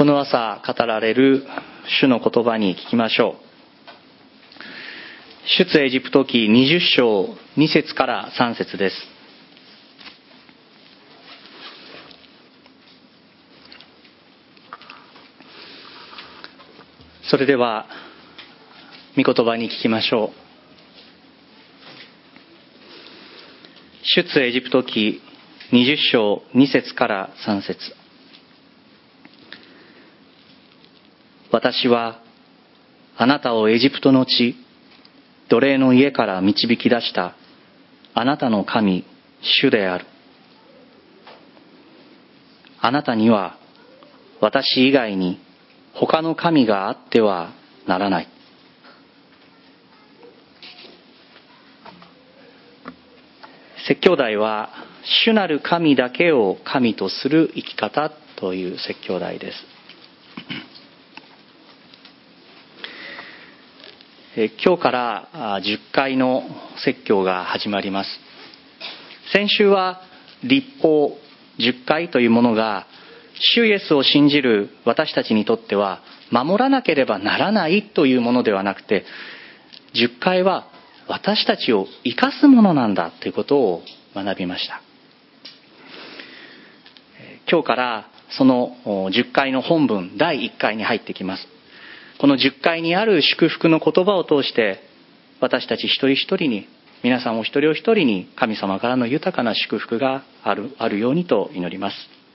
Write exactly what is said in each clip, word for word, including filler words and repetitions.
この朝語られる主の言葉に聞きましょう。出エジプト記にじゅっ章に節からさん節です。それでは御言葉に聞きましょう。出エジプト記にじゅっ章に節からさん節。私はあなたをエジプトの地、奴隷の家から導き出したあなたの神、主である。あなたには私以外に他の神があってはならない。説教題は主なる神だけを神とする生き方という説教題です。今日からじゅっかいの説教が始まります。先週は律法じゅっかいというものが主イエスを信じる私たちにとっては守らなければならないというものではなくて、じゅっかいは私たちを生かすものなんだということを学びました。今日からそのじゅっかいの本文だいいっかいに入ってきます。このじゅっかいにある祝福の言葉を通して私たち一人一人に、皆さんお一人お一人に神様からの豊かな祝福がある、あるようにと祈ります。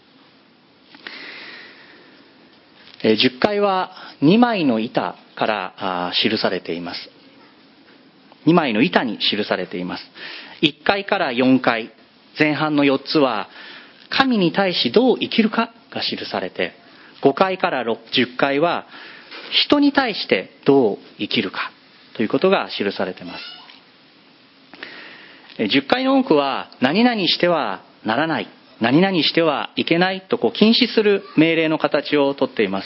じゅっかいはにまいの板から記されています。にまいの板に記されています。いっかいからよんかい、前半のよっつは神に対しどう生きるかが記されて、ごかいからじゅっかいは人に対してどう生きるかということが記されています。じゅっかいの多くは何々してはならない、何々してはいけないとこう禁止する命令の形をとっています。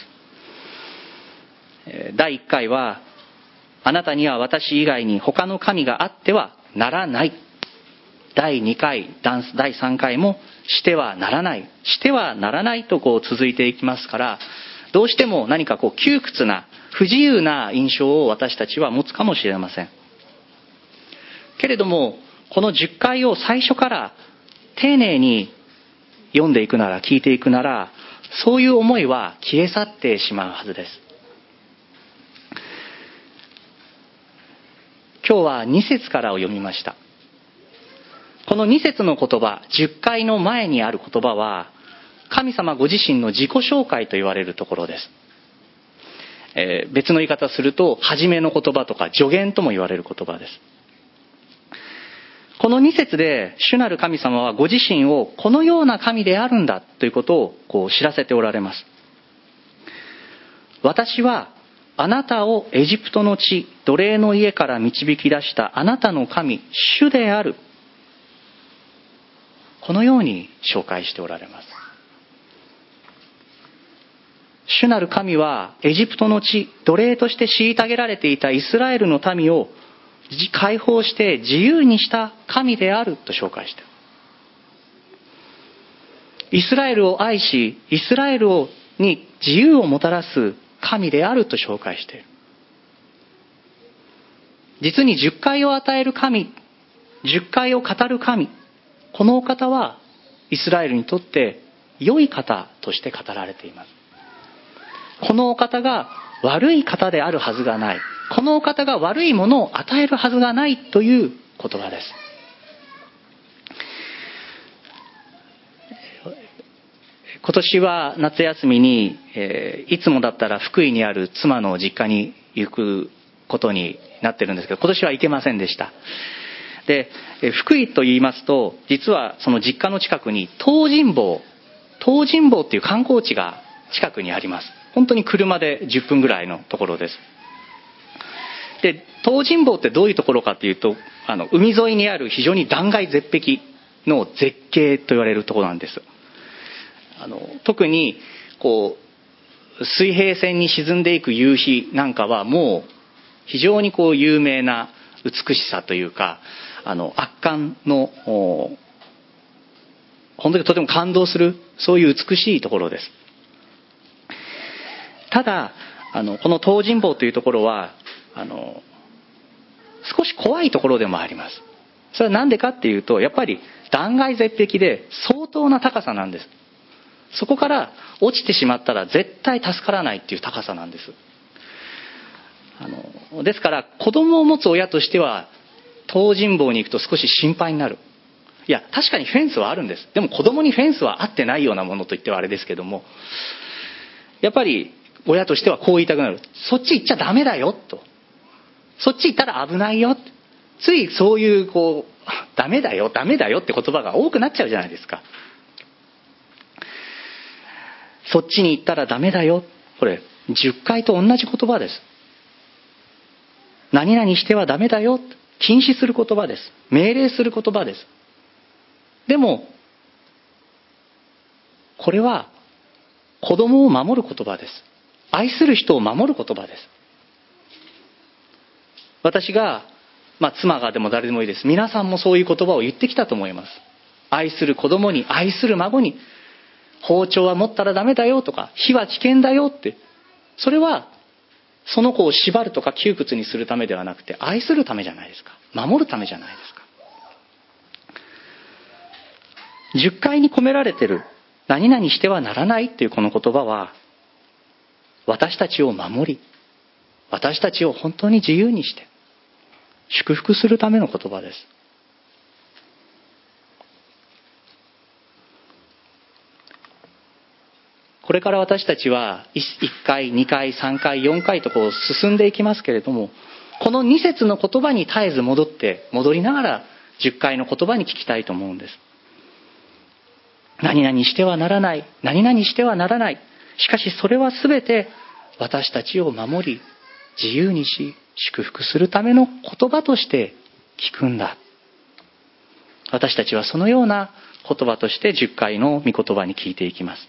だいいっかいはあなたには私以外に他の神があってはならない。だいにかい、だいさんかいもしてはならない、してはならないとこう続いていきますから、どうしても何かこう窮屈な不自由な印象を私たちは持つかもしれません。けれどもこのじゅっかいを最初から丁寧に読んでいくなら、聞いていくなら、そういう思いは消え去ってしまうはずです。今日はに節からを読みました。このに節の言葉、じゅっかいの前にある言葉は神様ご自身の自己紹介と言われるところです。えー、別の言い方すると初めの言葉とか助言とも言われる言葉です。このに節で主なる神様はご自身をこのような神であるんだということをこう知らせておられます。私はあなたをエジプトの地、奴隷の家から導き出したあなたの神、主である。このように紹介しておられます。主なる神はエジプトの地、奴隷として虐げられていたイスラエルの民を解放して自由にした神であると紹介している。イスラエルを愛し、イスラエルをに自由をもたらす神であると紹介している。実にじゅっかいを与える神、じゅっかいを語る神、このお方はイスラエルにとって良い方として語られています。このお方が悪い方であるはずがない、このお方が悪いものを与えるはずがないという言葉です。今年は夏休みに、えー、いつもだったら福井にある妻の実家に行くことになってるんですけど、今年は行けませんでした。で、福井と言いますと、実はその実家の近くに東尋坊、東尋坊っていう観光地が近くにあります。本当に車でじゅっぷんぐらいのところです。で、東尋坊ってどういうところかというと、あの海沿いにある非常に断崖絶壁の絶景と言われるところなんです。あの特にこう水平線に沈んでいく夕日なんかはもう非常にこう有名な美しさというか、あの圧巻の本当にとても感動する、そういう美しいところです。 ただあのこの東尋坊というところはあの少し怖いところでもあります。それは何でかっていうと、やっぱり断崖絶壁で相当な高さなんです。そこから落ちてしまったら絶対助からないっていう高さなんです。あのですから子供を持つ親としては東尋坊に行くと少し心配になる。いや確かにフェンスはあるんです。でも子供にフェンスは合ってないようなものと言ってはあれですけども、やっぱり親としてはこう言いたくなる。そっち行っちゃダメだよと。そっち行ったら危ないよ。ついそういうこうダメだよダメだよって言葉が多くなっちゃうじゃないですか。そっちに行ったらダメだよ。これじゅっかいと同じ言葉です。何々してはダメだよ。禁止する言葉です。命令する言葉です。でもこれは子供を守る言葉です。愛する人を守る言葉です。私が、まあ、妻がでも誰でもいいです。皆さんもそういう言葉を言ってきたと思います。愛する子供に、愛する孫に、包丁は持ったらダメだよとか、火は危険だよって、それはその子を縛るとか窮屈にするためではなくて、愛するためじゃないですか。守るためじゃないですか。じゅっかいに込められている何々してはならないというこの言葉は、私たちを守り、私たちを本当に自由にして祝福するための言葉です。これから私たちはいっかい、にかい、さんかい、よんかいとこう進んでいきますけれども、このに節の言葉に絶えず戻って戻りながらじゅっかいの言葉に聞きたいと思うんです。何々してはならない、何々してはならない。しかしそれはすべて私たちを守り、自由にし、祝福するための言葉として聞くんだ。私たちはそのような言葉としてじゅっかいの御言葉に聞いていきます。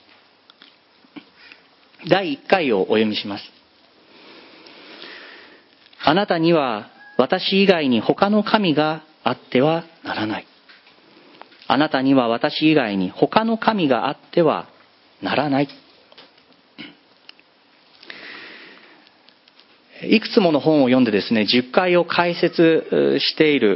だいいっかいをお読みします。あなたには私以外に他の神があってはならない。あなたには私以外に他の神があってはならない。いくつもの本を読んでですね、じゅっかいを解説している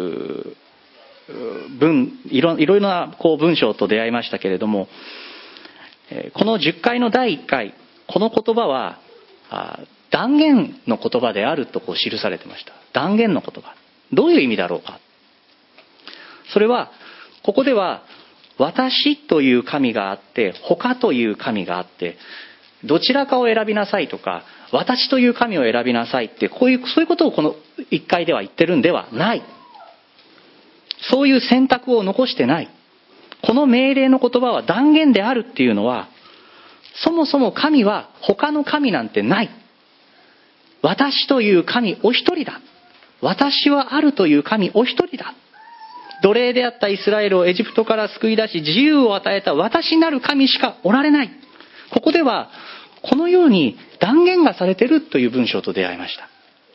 文、いろいろなこう文章と出会いましたけれども、このじゅっかいのだいいっかい、この言葉は断言の言葉であるとこう記されてました。断言の言葉。どういう意味だろうか。それは、ここでは私という神があって、他という神があって、どちらかを選びなさいとか、私という神を選びなさいって、こういう、そういうことをこのいっかいでは言ってるんではない。そういう選択を残してない。この命令の言葉は断言であるっていうのは、そもそも神は他の神なんてない。私という神お一人だ。私はあるという神お一人だ。奴隷であったイスラエルをエジプトから救い出し、自由を与えた私なる神しかおられない。ここではこのように断言がされているという文章と出会いました。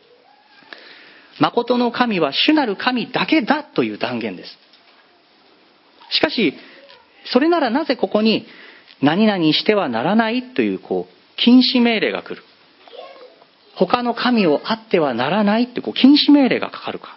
誠の神は主なる神だけだという断言です。しかしそれならなぜここに何々してはならないというこう禁止命令が来る。他の神をあってはならないというこう禁止命令がかかるか。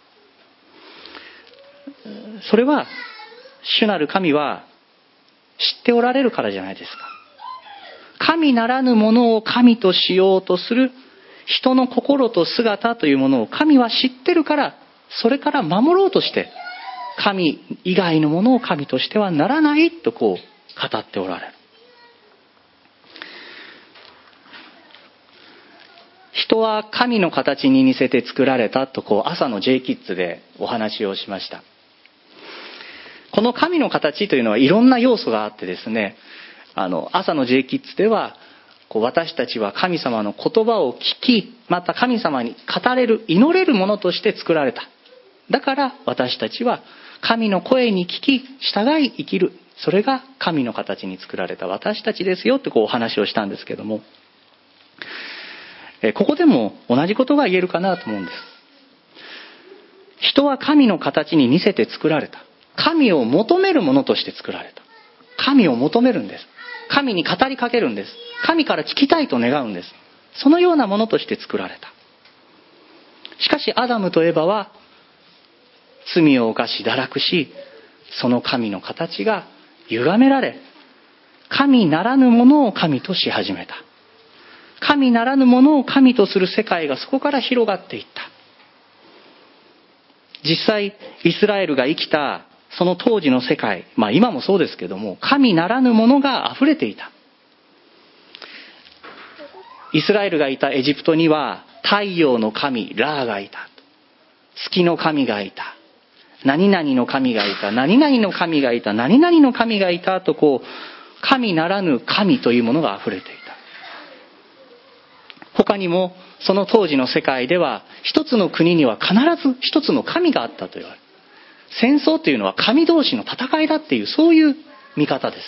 それは主なる神は知っておられるからじゃないですか。神ならぬものを神としようとする人の心と姿というものを神は知ってるから、それから守ろうとして神以外のものを神としてはならないとこう語っておられる。人は神の形に似せて作られたとこう朝の J キッズでお話をしました。この神の形というのはいろんな要素があってですね、あの朝の J キッズではこう私たちは神様の言葉を聞き、また神様に語れる、祈れるものとして作られた。だから私たちは神の声に聞き従い生きる。それが神の形に作られた私たちですよってこうお話をしたんですけども、ここでも同じことが言えるかなと思うんです。人は神の形に似せて作られた。神を求めるものとして作られた。神を求めるんです。 神に語りかけるんです。神から聞きたいと願うんです。そのようなものとして作られた。しかしアダムとエバは罪を犯し堕落し、その神の形が歪められ、神ならぬものを神とし始めた。神ならぬものを神とする世界がそこから広がっていった。実際イスラエルが生きたその当時の世界、まあ今もそうですけども、神ならぬものが溢れていた。イスラエルがいたエジプトには太陽の神ラーがいた、月の神がいた、何々の神がいた、何々の神がいた、何々の神がいたと、こう神ならぬ神というものが溢れていた。他にもその当時の世界では一つの国には必ず一つの神があったと言われる。戦争というのは神同士の戦いだっていう、そういう見方です。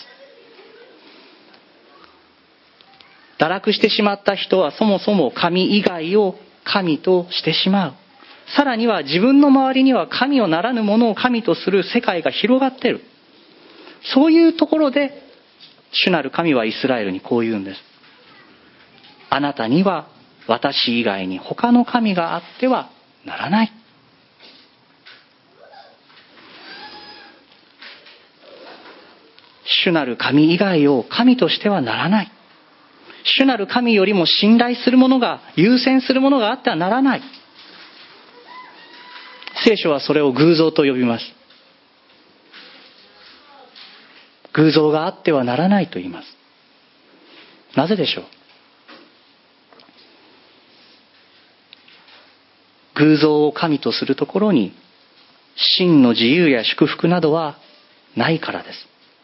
堕落してしまった人はそもそも神以外を神としてしまう。さらには自分の周りには神をならぬものを神とする世界が広がっている。そういうところで主なる神はイスラエルにこう言うんです。あなたには私以外に他の神があってはならない。主なる神以外を神としてはならない。主なる神よりも信頼するものが、優先するものがあってはならない。聖書はそれを偶像と呼びます。偶像があってはならないと言います。なぜでしょう。偶像を神とするところに真の自由や祝福などはないからです。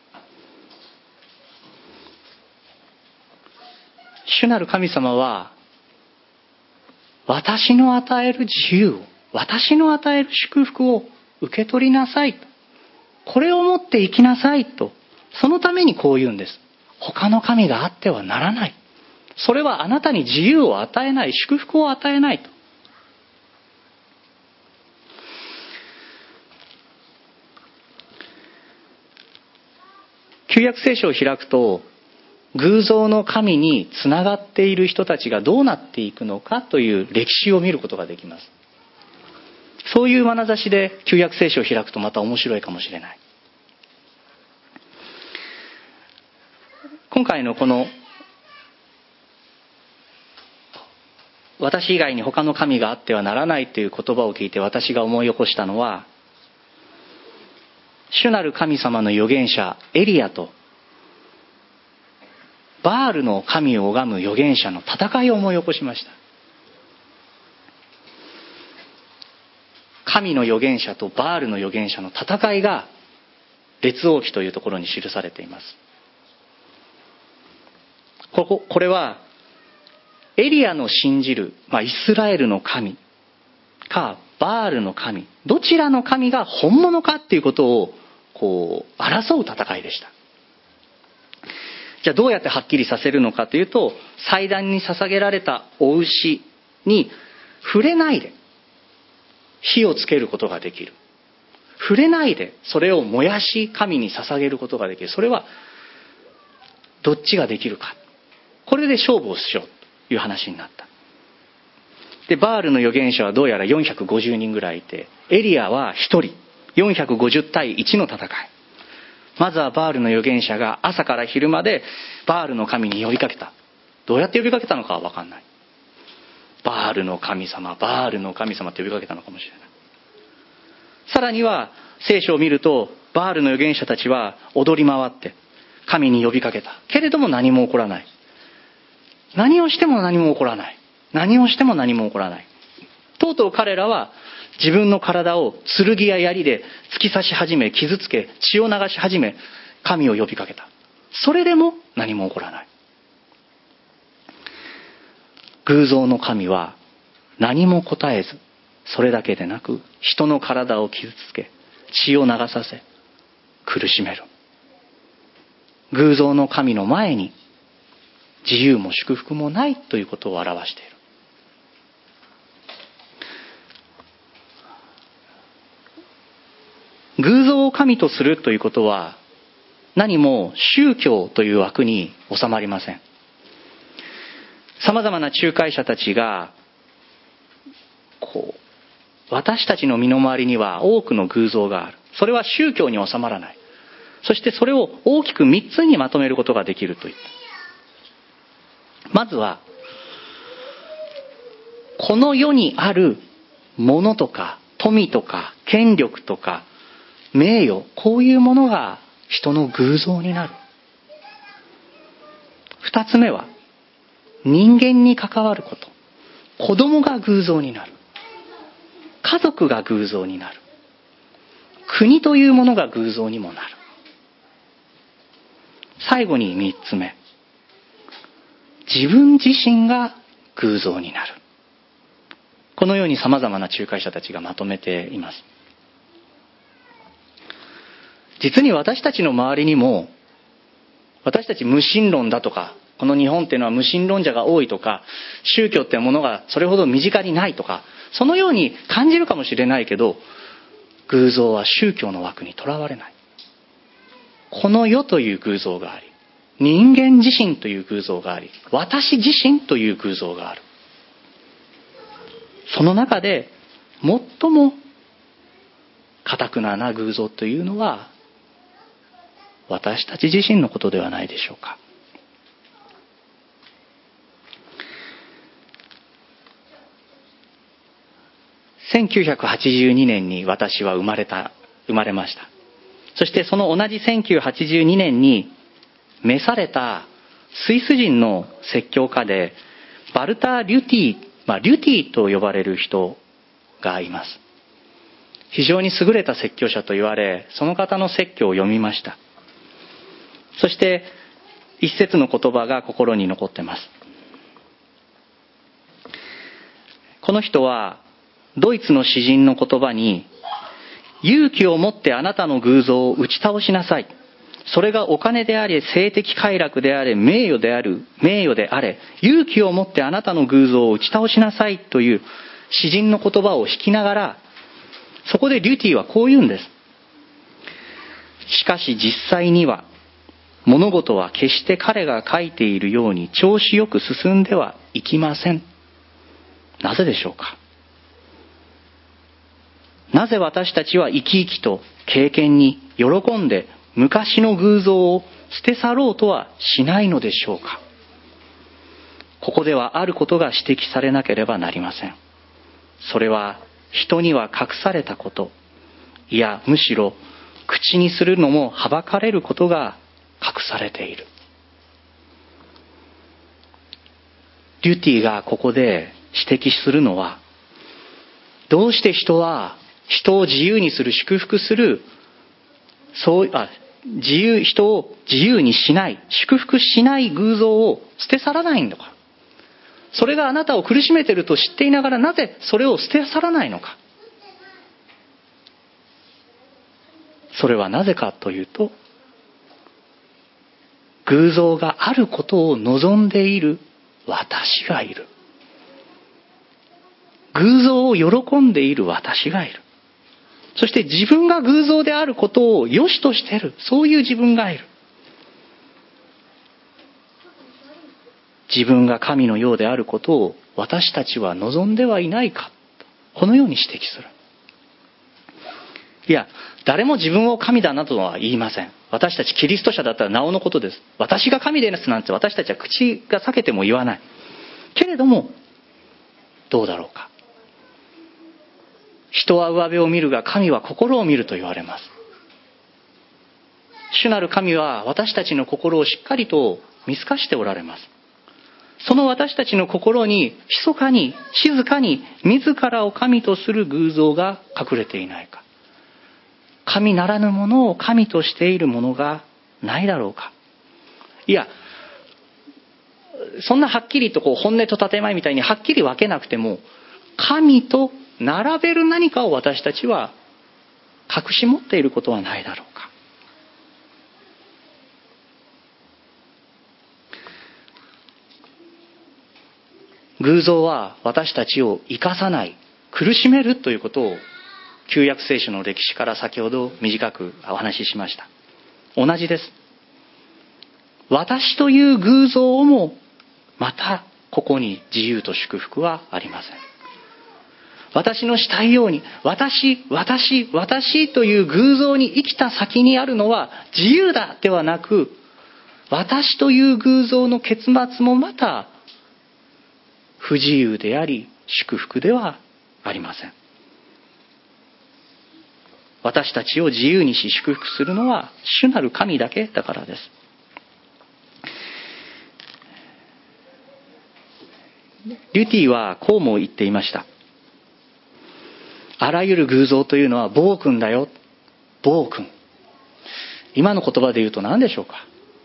主なる神様は私の与える自由を、私の与える祝福を受け取りなさいと、これを持って生きなさいと、そのためにこう言うんです。他の神があってはならない。それはあなたに自由を与えない、祝福を与えないと。旧約聖書を開くと、偶像の神につながっている人たちがどうなっていくのかという歴史を見ることができます。そういう眼差しで旧約聖書を開くとまた面白いかもしれない。今回のこの私以外に他の神があってはならないという言葉を聞いて私が思い起こしたのは、主なる神様の預言者エリアとバールの神を拝む預言者の戦いを思い起こしました。神の預言者とバールの預言者の戦いが列王記というところに記されています。ここ、これはエリアの信じる、まあ、イスラエルの神かバールの神、どちらの神が本物かっていうことをこう争う戦いでした。じゃあどうやってはっきりさせるのかというと、祭壇に捧げられたお牛に触れないで火をつけることができる。触れないでそれを燃やし神に捧げることができる。それはどっちができるか。これで勝負をしようという話になった。で、バールの預言者はどうやらよんひゃくごじゅうにんぐらいいて、エリアはひとり、よんひゃくごじゅうたいいちの戦い。まずはバールの預言者が朝から昼までバールの神に呼びかけた。どうやって呼びかけたのかは分かんない。バールの神様、バールの神様って呼びかけたのかもしれない。さらには聖書を見ると、バールの預言者たちは踊り回って神に呼びかけた。けれども何も起こらない。何をしても何も起こらない。何をしても何も起こらない。とうとう彼らは自分の体を剣や槍で突き刺し始め、傷つけ、血を流し始め、神を呼びかけた。それでも何も起こらない。偶像の神は何も答えず、それだけでなく人の体を傷つけ、血を流させ、苦しめる。偶像の神の前に自由も祝福もないということを表している。偶像を神とするということは、 何も宗教という枠に収まりません。さまざまな仲介者たちがこう私たちの身の回りには多くの偶像がある。それは宗教に収まらない。そしてそれを大きくみっつにまとめることができると言った。まずはこの世にあるものとか富とか権力とか名誉、こういうものが人の偶像になる。二つ目は人間に関わること。子供が偶像になる。家族が偶像になる。国というものが偶像にもなる。最後に三つ目。自分自身が偶像になる。このように様々な仲介者たちがまとめています。実に私たちの周りにも、私たち無神論だとか、この日本っていうのは無神論者が多いとか、宗教っていうものがそれほど身近にないとか、そのように感じるかもしれないけど、偶像は宗教の枠にとらわれない。この世という偶像があり、人間自身という偶像があり、私自身という偶像がある。その中で最も堅なな偶像というのは私たち自身のことではないでしょうか。せんきゅうひゃくはちじゅうにねんに私は生まれた、生まれました。そしてその同じせんきゅうひゃくはちじゅうにねんに召されたスイス人の説教家でバルター・リュティ、まあ、リュティと呼ばれる人がいます。非常に優れた説教者と言われ、その方の説教を読みました。そして一節の言葉が心に残っています。この人はドイツの詩人の言葉に、勇気を持ってあなたの偶像を打ち倒しなさい。それがお金であれ、性的快楽であれ、名誉である、名誉であれ、勇気を持ってあなたの偶像を打ち倒しなさいという詩人の言葉を引きながら、そこでリュティはこう言うんです。しかし実際には、物事は決して彼が書いているように調子よく進んではいきません。なぜでしょうか。なぜ私たちは生き生きと経験に喜んで昔の偶像を捨て去ろうとはしないのでしょうか。ここではあることが指摘されなければなりません。それは人には隠されたこと、いやむしろ口にするのもはばかれることが隠されている。リュティがここで指摘するのは、どうして人は人を自由にする、祝福する、そうあ自由人を自由にしない、祝福しない偶像を捨て去らないのか。それがあなたを苦しめていると知っていながら、なぜそれを捨て去らないのか。それはなぜかというと、偶像があることを望んでいる私がいる。偶像を喜んでいる私がいる。そして自分が偶像であることを良しとしている、そういう自分がいる。自分が神のようであることを私たちは望んではいないか、このように指摘する。いや、誰も自分を神だなとは言いません。私たちキリスト者だったらなおのことです。私が神ですなんて私たちは口が裂けても言わない。けれどもどうだろうか。人は上辺を見るが神は心を見ると言われます。主なる神は私たちの心をしっかりと見透かしておられます。その私たちの心に密かに静かに自らを神とする偶像が隠れていないか。神ならぬものを神としているものがないだろうか。いや、そんなはっきりとこう本音と建前みたいにはっきり分けなくても、神と並べる何かを私たちは隠し持っていることはないだろうか。偶像は私たちを生かさない、苦しめるということを旧約聖書の歴史から先ほど短くお話ししました。同じです。 私という偶像もまたここに自由と祝福はありません。私のしたいように、私、私、私という偶像に生きた先にあるのは自由だではなく、私という偶像の結末もまた不自由であり祝福ではありません。私たちを自由にし祝福するのは主なる神だけだからです。リュティはこうも言っていました。あらゆる偶像というのは暴君だよ。暴君。今の言葉で言うと何でしょうか。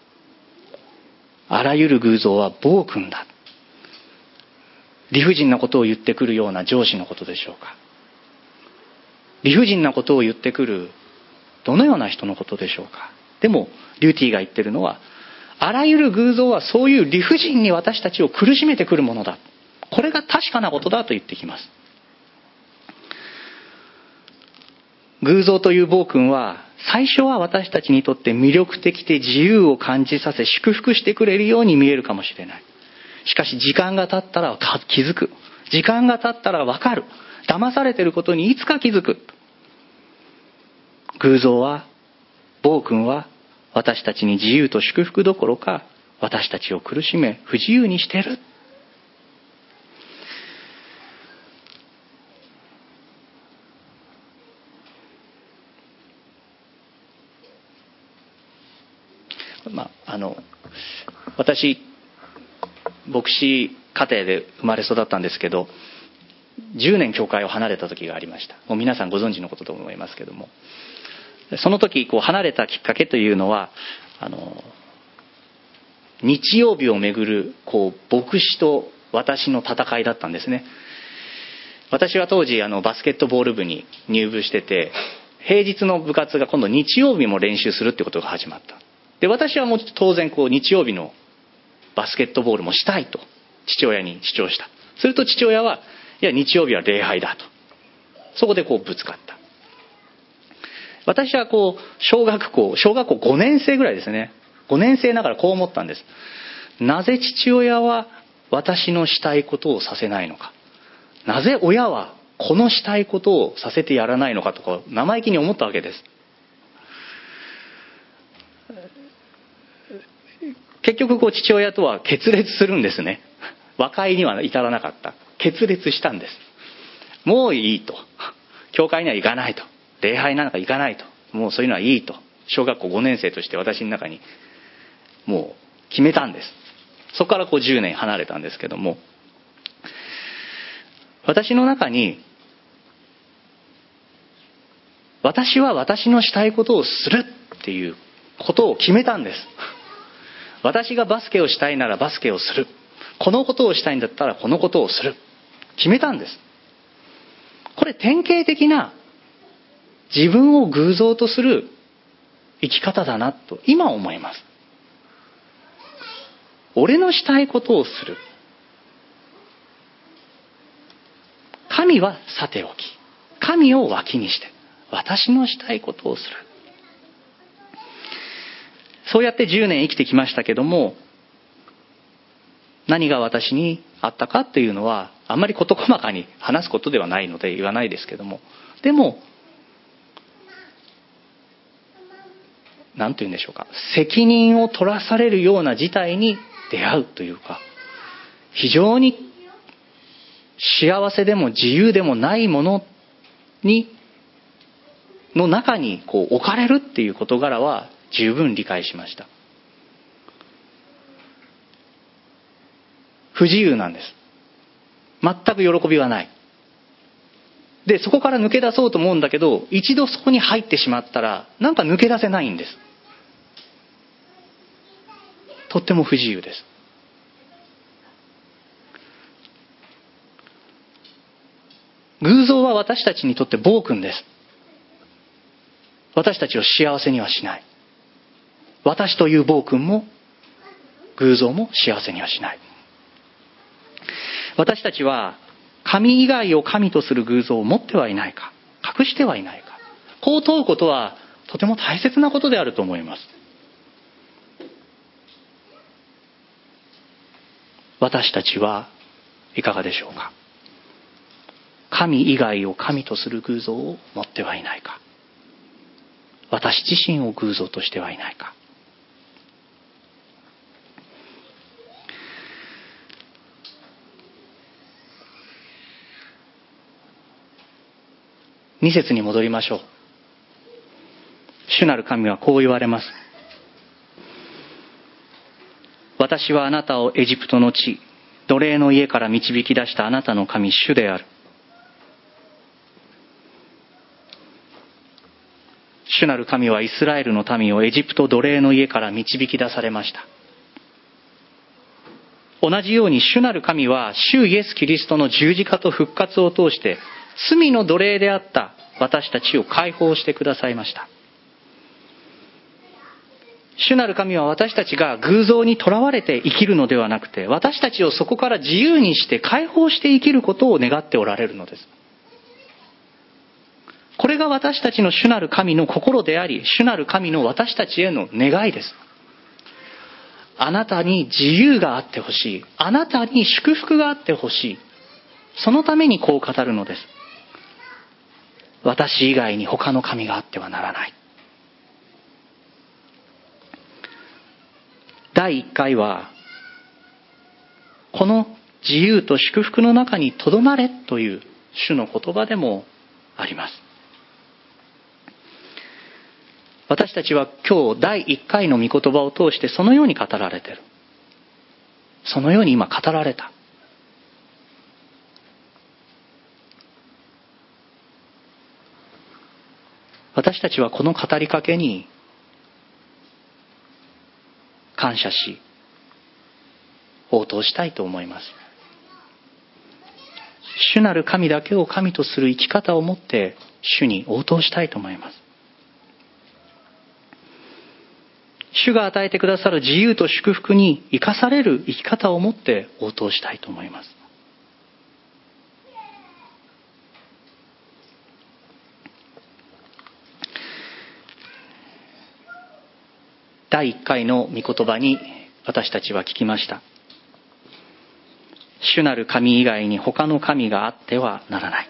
あらゆる偶像は暴君だ。理不尽なことを言ってくるような上司のことでしょうか。理不尽なことを言ってくるどのような人のことでしょうか。でもリュティが言ってるのは、あらゆる偶像はそういう理不尽に私たちを苦しめてくるものだ。これが確かなことだと言ってきます。偶像という暴君は最初は私たちにとって魅力的で自由を感じさせ祝福してくれるように見えるかもしれない。しかし時間が経ったら気づく。時間が経ったら分かる。騙されていることにいつか気づく。偶像は、暴君は私たちに自由と祝福どころか私たちを苦しめ不自由にしている。まあ、あの私牧師家庭で生まれ育ったんですけど、じゅうねん教会を離れた時がありました。もう皆さんご存知のことと思いますけども、その時こう離れたきっかけというのは、あの日曜日をめぐるこう牧師と私の戦いだったんですね。私は当時あのバスケットボール部に入部してて、平日の部活が今度日曜日も練習するってことが始まった。で、私はもう当然こう日曜日のバスケットボールもしたいと父親に主張した。すると父親は、いや日曜日は礼拝だと。そこでこうぶつかった。私はこう小学校小学校ごねん生ぐらいですね。ごねん生ながらこう思ったんです。なぜ父親は私のしたいことをさせないのか。なぜ親はこのしたいことをさせてやらないのかとか生意気に思ったわけです。結局こう父親とは決裂するんですね。和解には至らなかった。決裂したんです。もういいと。教会には行かないと。礼拝なんか行かないと。もうそういうのはいいと。小学校ごねん生として私の中にもう決めたんです。そこからこうじゅうねん離れたんですけども、私の中に私は私のしたいことをするっていうことを決めたんです。私がバスケをしたいならバスケをする。このことをしたいんだったらこのことをする。決めたんです。これ典型的な自分を偶像とする生き方だなと今思います。俺のしたいことをする。神はさておき、神を脇にして私のしたいことをする。そうやってじゅうねん生きてきましたけども、何が私にあったかっていうのはあんまり事細かに話すことではないので言わないですけども、でも何と言うんでしょうか、責任を取らされるような事態に出会うというか、非常に幸せでも自由でもないものにの中にこう置かれるっていう事柄は十分理解しました。不自由なんです。全く喜びはない。で、そこから抜け出そうと思うんだけど、一度そこに入ってしまったらなんか抜け出せないんです。とっても不自由です。偶像は私たちにとって暴君です。私たちを幸せにはしない。私という暴君も偶像も幸せにはしない。私たちは神以外を神とする偶像を持ってはいないか、隠してはいないか、こう問うことはとても大切なことであると思います。 私たちはいかがでしょうか。神以外を神とする偶像を持ってはいないか。私自身を偶像としてはいないか。二節に戻りましょう。主なる神はこう言われます。私はあなたをエジプトの地、奴隷の家から導き出したあなたの神、主である。主なる神はイスラエルの民をエジプト奴隷の家から導き出されました。同じように主なる神は主イエス・キリストの十字架と復活を通して罪の奴隷であった私たちを解放してくださいました。主なる神は私たちが偶像にとらわれて生きるのではなくて、私たちをそこから自由にして解放して生きることを願っておられるのです。これが私たちの主なる神の心であり、主なる神の私たちへの願いです。あなたに自由があってほしい。あなたに祝福があってほしい。そのためにこう語るのです。私以外に他の神があってはならない。第一回は、この自由と祝福の中にとどまれという主の言葉でもあります。私たちは今日第一回の御言葉を通してそのように語られている。そのように今語られた。私たちはこの語りかけに感謝し、応答したいと思います。主なる神だけを神とする生き方をもって主に応答したいと思います。主が与えてくださる自由と祝福に生かされる生き方をもって応答したいと思います。第一回の御言葉に私たちは聞きました。主なる神以外に他の神があってはならない。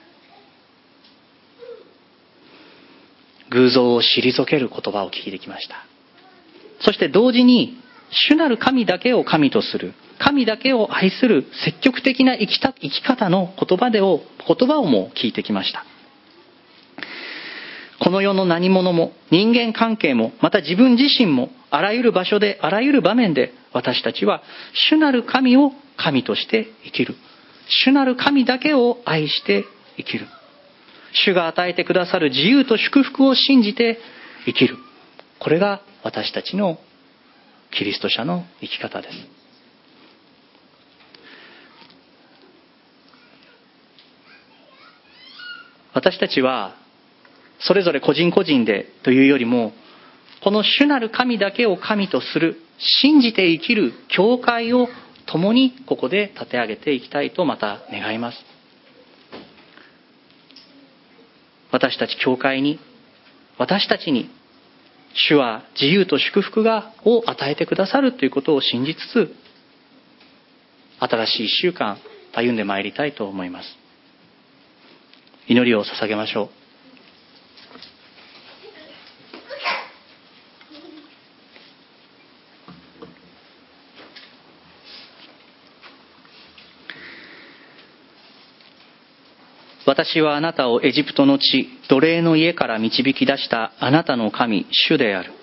偶像を退ける言葉を聞いてきました。そして同時に主なる神だけを神とする、神だけを愛する積極的な生きた、生き方の言葉でを言葉をも聞いてきました。この世の何者も人間関係もまた自分自身もあらゆる場所であらゆる場面で私たちは主なる神を神として生きる。主なる神だけを愛して生きる。主が与えてくださる自由と祝福を信じて生きる。これが私たちのキリスト者の生き方です。私たちはそれぞれ個人個人でというよりも、この主なる神だけを神とする、信じて生きる教会を共にここで立て上げていきたいとまた願います。私たち教会に、私たちに主は自由と祝福がを与えてくださるということを信じつつ、新しい一週間歩んでまいりたいと思います。祈りを捧げましょう。私はあなたをエジプトの地、奴隷の家から導き出したあなたの神、主である。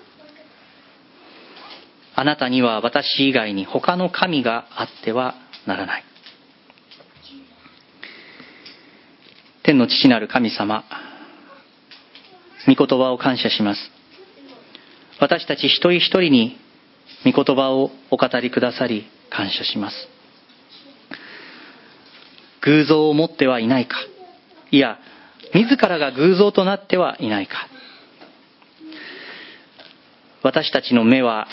あなたには私以外に他の神があってはならない。天の父なる神様、御言葉を感謝します。私たち一人一人に御言葉をお語りくださり感謝します。偶像を持ってはいないか、いや自らが偶像となってはいないか。私たちの目は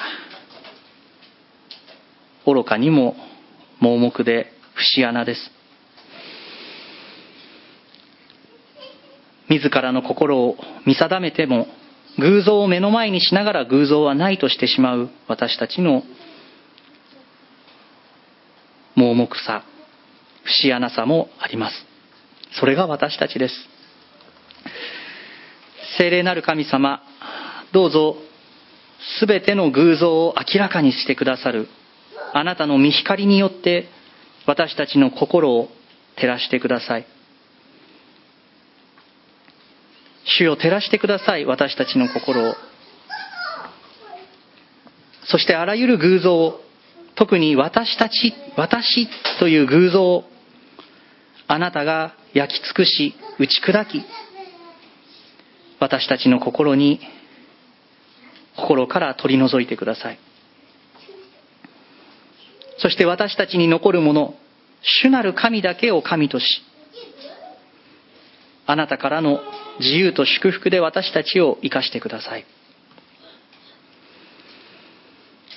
愚かにも盲目で節穴です。自らの心を見定めても偶像を目の前にしながら偶像はないとしてしまう私たちの盲重くさ、節穴さもあります。それが私たちです。聖霊なる神様、どうぞすべての偶像を明らかにしてくださるあなたの御光によって私たちの心を照らしてください。主よ、照らしてください、私たちの心を。そしてあらゆる偶像を、特に私たち、私という偶像をあなたが焼き尽くし、打ち砕き、私たちの心に、心から取り除いてください。そして私たちに残るもの、主なる神だけを神とし、あなたからの自由と祝福で私たちを生かしてください。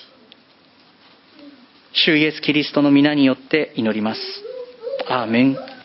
主イエスキリストの皆によって祈ります。アーメン。